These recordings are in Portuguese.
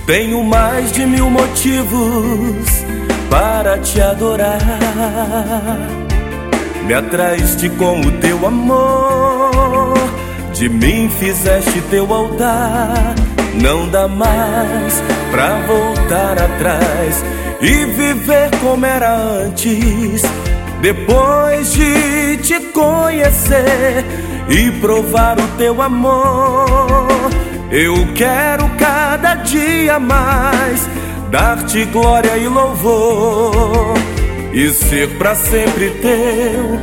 Tenho mais de 1000 motivos para te adorar. Me atraíste com o teu amor, de mim fizeste teu altar. Não dá mais pra voltar atrás e viver como era antes. Depois de te conhecer e provar o teu amor, eu quero cada dia mais dar-te glória e louvor e ser pra sempre teu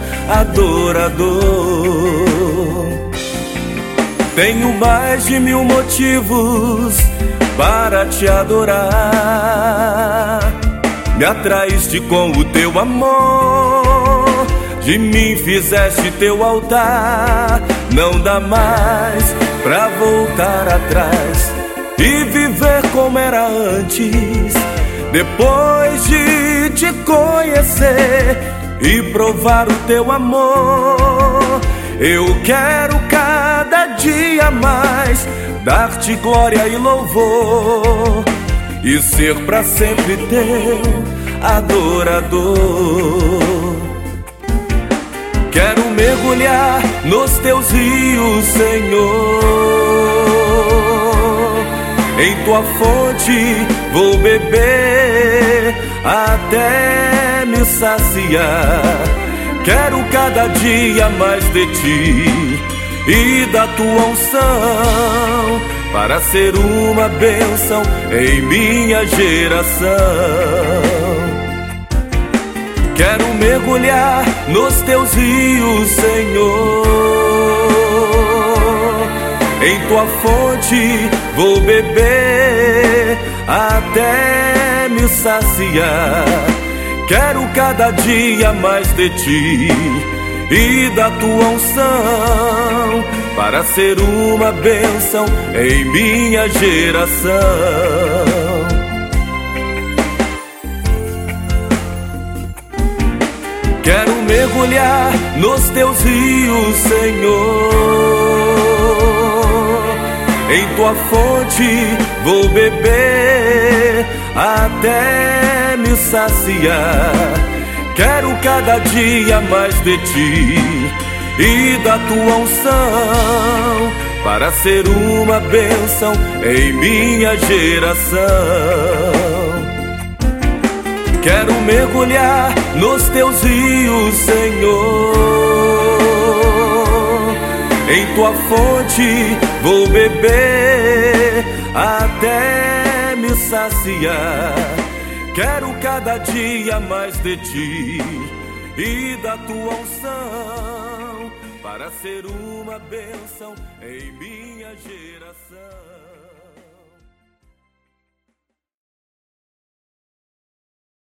adorador. Tenho mais de 1000 motivos para te adorar. Me atraíste com o teu amor, de mim fizeste teu altar. Não dá mais pra voltar atrás e viver como era antes. Depois de te conhecer e provar o teu amor, eu quero cada dia mais dar-te glória e louvor e ser pra sempre teu adorador. Quero mergulhar nos teus rios, Senhor. Em tua fonte vou beber até me saciar. Quero cada dia mais de ti e da tua unção, para ser uma bênção em minha geração. Quero mergulhar nos teus rios, Senhor. Em tua fonte vou beber até me saciar. Quero cada dia mais de ti e da tua unção, para ser uma bênção em minha geração. Quero mergulhar nos teus rios, Senhor. Em tua fonte vou beber até me saciar. Quero cada dia mais de ti e da tua unção, para ser uma bênção em minha geração. Quero mergulhar nos teus rios, Senhor. Em tua fonte vou beber até me saciar. Quero cada dia mais de ti e da tua unção, para ser uma bênção em minha geração.